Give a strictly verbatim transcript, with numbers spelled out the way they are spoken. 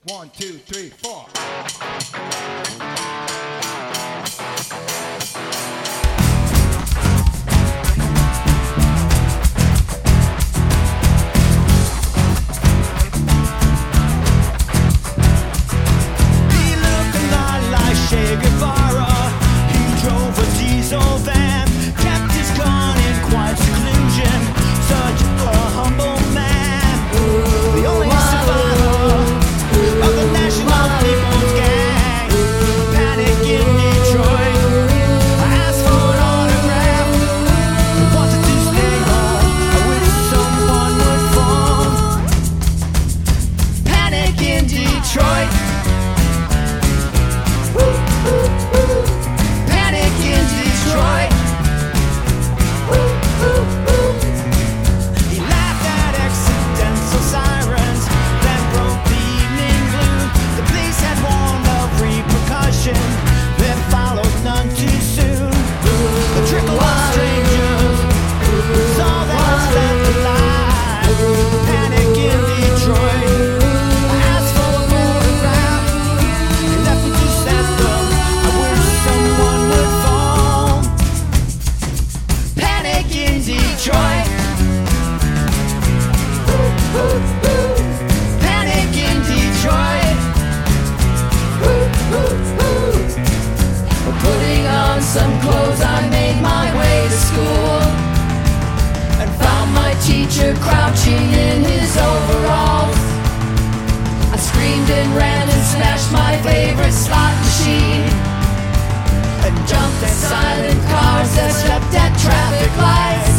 One, two, three, four. Che Guevara, he drove a diesel van, kept his gun in quiet seclusion, such a humble man. The only survivor of the National People's Gang. Panic in Detroit, I asked for an autograph, wanted to stay home, I wish someone would phone. Panic in Detroit. Panic in Detroit. He laughed at accidental sirens, then broke the evening blue. The police had warned of repercussion, then followed none too soon. A trickle of strangers was all that was left alive. Panic in Detroit. I asked for a photograph, they left me to send them. I wish someone would phone. Panic in Detroit. Panic in Detroit. Putting on some clothes, I made my way to school and found my teacher crouching in his overalls. I screamed and ran and smashed my favorite slot machine and jumped at silent cars that slept at traffic lights.